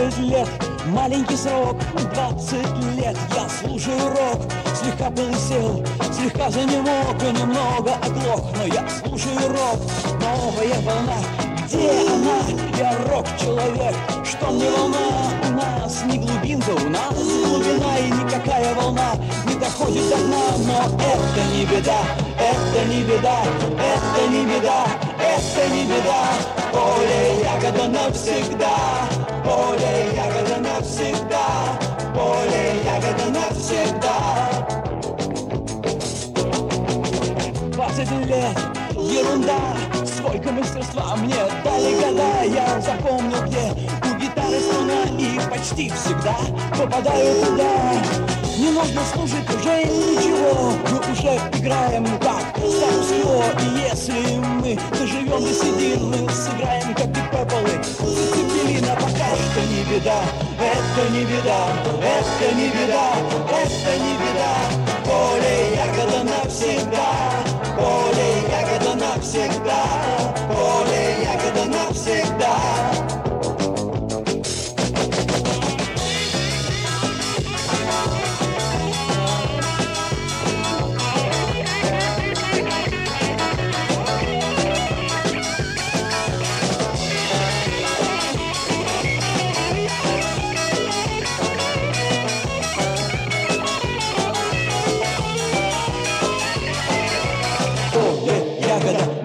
20 лет, маленький срок, 20 лет я слушаю рок. Слегка полысел, слегка занемог и немного оглох, но я слушаю рок. Новая волна, где она? Я рок-человек, что мне волна? У нас не глубинка, у нас глубина, и никакая волна не доходит до дна. Но это не беда, это не беда, это не беда, это не беда. Поле ягода навсегда, поле ягода навсегда, поле ягода навсегда. 20 лет, ерунда, сколько мастерства мне дали года. Я запомнил, где у гитары струна, и почти всегда попадаю туда. Не нужно слушать уже ничего, мы уже играем как статус-кво. И если мы доживем до седин, мы сыграем как Deep Purple, Цепелина. Пока что не беда, это не беда, это не беда, это не беда. Поле ягода навсегда, поле ягода навсегда, поле ягода навсегда. Поле ягода